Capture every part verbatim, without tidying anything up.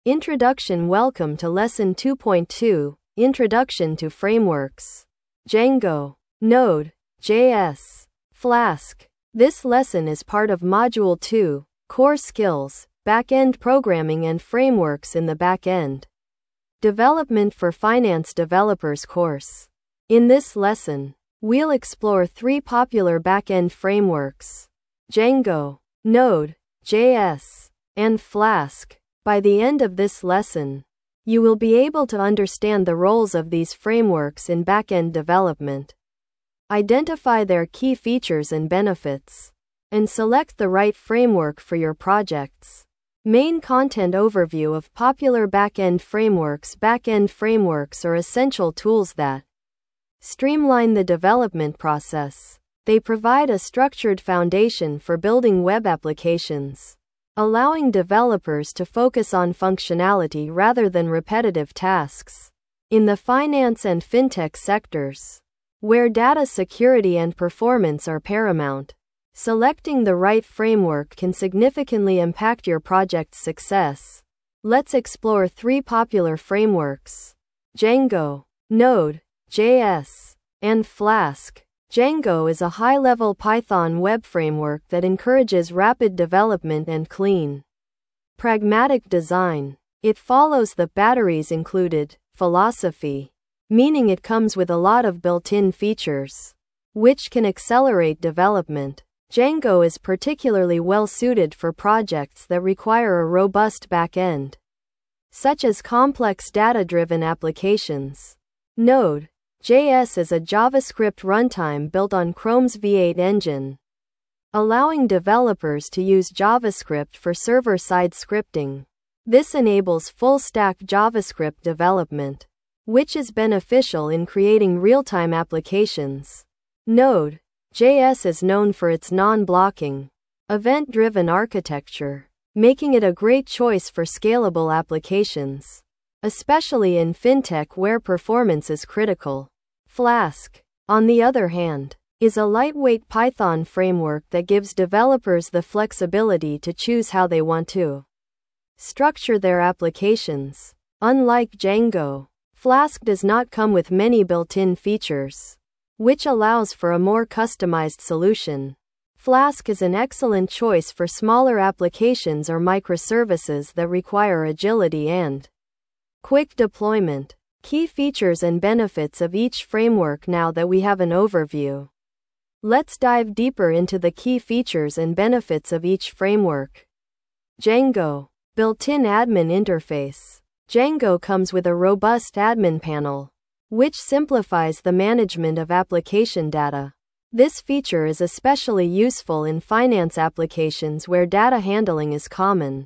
Introduction. Welcome to Lesson two point two, Introduction to Frameworks. Django, Node, J S, Flask. This lesson is part of Module two, Core Skills, Backend Programming and Frameworks in the Backend Development for Finance Developers course. In this lesson, we'll explore three popular backend frameworks: Django, Node, J S, and Flask. By the end of this lesson, you will be able to understand the roles of these frameworks in backend development, identify their key features and benefits, and select the right framework for your projects. Main content overview of popular backend frameworks. Backend frameworks are essential tools that streamline the development process. They provide a structured foundation for building web applications, allowing developers to focus on functionality rather than repetitive tasks. In the finance and fintech sectors, where data security and performance are paramount, selecting the right framework can significantly impact your project's success. Let's explore three popular frameworks: Django, Node, J S, and Flask. Django is a high-level Python web framework that encourages rapid development and clean, pragmatic design. It follows the batteries included philosophy, meaning it comes with a lot of built-in features, which can accelerate development. Django is particularly well-suited for projects that require a robust backend, such as complex data-driven applications. Node J S is a JavaScript runtime built on Chrome's V eight engine, allowing developers to use JavaScript for server-side scripting. This enables full-stack JavaScript development, which is beneficial in creating real-time applications. Node J S is known for its non-blocking, event-driven architecture, making it a great choice for scalable applications, especially in fintech where performance is critical. Flask, on the other hand, is a lightweight Python framework that gives developers the flexibility to choose how they want to structure their applications. Unlike Django, Flask does not come with many built-in features, which allows for a more customized solution. Flask is an excellent choice for smaller applications or microservices that require agility and quick deployment. Key features and benefits of each framework. Now that we have an overview, let's dive deeper into the key features and benefits of each framework. Django, built-in admin interface. Django comes with a robust admin panel, which simplifies the management of application data. This feature is especially useful in finance applications where data handling is common.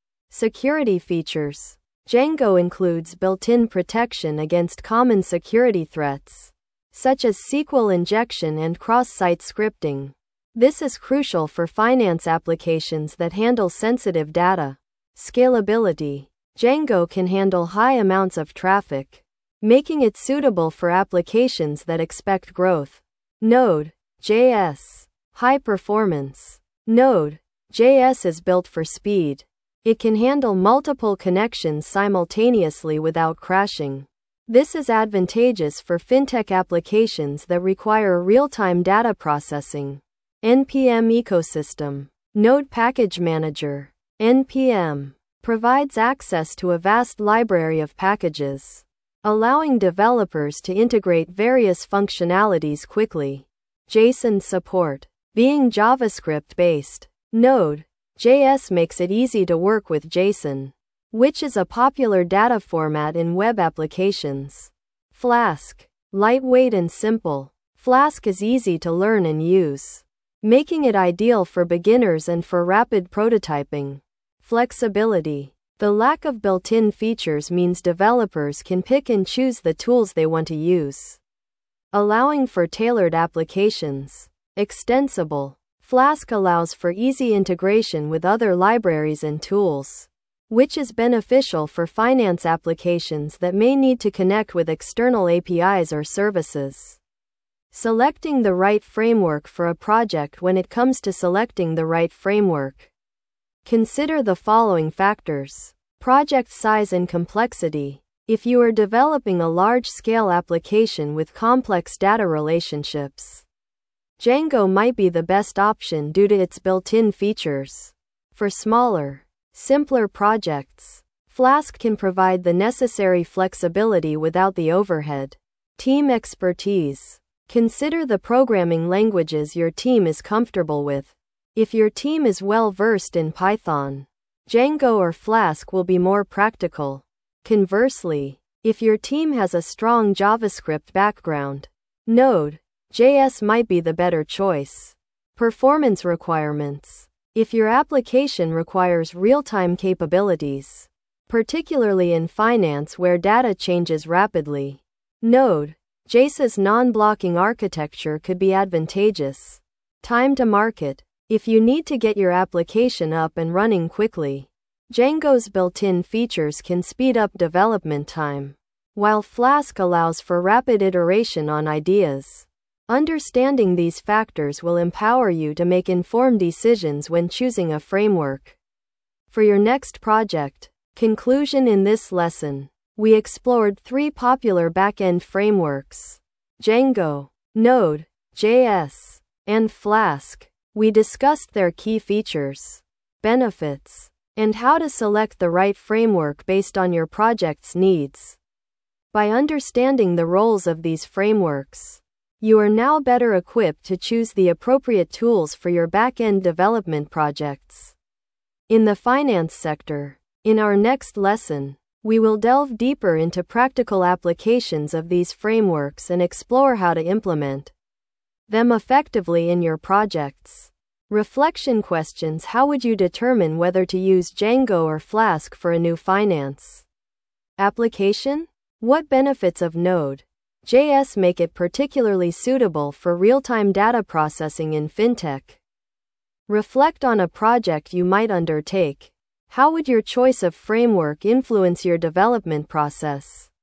Security features. Django includes built-in protection against common security threats, such as S Q L injection and cross-site scripting. This is crucial for finance applications that handle sensitive data. Scalability. Django can handle high amounts of traffic, making it suitable for applications that expect growth. Node J S. High performance. Node J S is built for speed. It can handle multiple connections simultaneously without crashing. This is advantageous for fintech applications that require real-time data processing. N P M ecosystem. Node Package Manager, N P M, provides access to a vast library of packages, allowing developers to integrate various functionalities quickly. JSON support. Being JavaScript-based, Node J S makes it easy to work with JSON, which is a popular data format in web applications. Flask. Lightweight and simple. Flask is easy to learn and use, making it ideal for beginners and for rapid prototyping. Flexibility. The lack of built-in features means developers can pick and choose the tools they want to use, allowing for tailored applications. Extensible. Flask allows for easy integration with other libraries and tools, which is beneficial for finance applications that may need to connect with external A P Is or services. Selecting the right framework for a project. When it comes to selecting the right framework, consider the following factors: Project size and complexity. If you are developing a large-scale application with complex data relationships, Django might be the best option due to its built-in features. For smaller, simpler projects, Flask can provide the necessary flexibility without the overhead. Team expertise. Consider the programming languages your team is comfortable with. If your team is well versed in Python, Django or Flask will be more practical. Conversely, if your team has a strong JavaScript background, Node J S might be the better choice. Performance requirements. If your application requires real-time capabilities, particularly in finance where data changes rapidly, Node J S's non-blocking architecture could be advantageous. Time to market. If you need to get your application up and running quickly, Django's built-in features can speed up development time, while Flask allows for rapid iteration on ideas. Understanding these factors will empower you to make informed decisions when choosing a framework for your next project. Conclusion. In this lesson, we explored three popular backend frameworks: Django, Node J S, and Flask. We discussed their key features, benefits, and how to select the right framework based on your project's needs. By understanding the roles of these frameworks, you are now better equipped to choose the appropriate tools for your back-end development projects. In the finance sector, in our next lesson, we will delve deeper into practical applications of these frameworks and explore how to implement them effectively in your projects. Reflection questions. How would you determine whether to use Django or Flask for a new finance application? What benefits of Node J S make it particularly suitable for real-time data processing in fintech? Reflect on a project you might undertake. How would your choice of framework influence your development process?